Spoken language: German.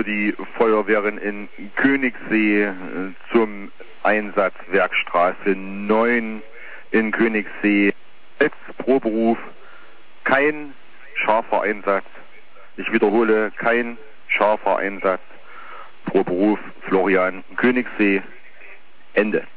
für die Feuerwehren in Königssee zum Einsatz Werkstraße 9 in Königssee. Jetzt pro Beruf kein scharfer Einsatz. Ich wiederhole, kein scharfer Einsatz pro Beruf. Florian, Königssee, Ende.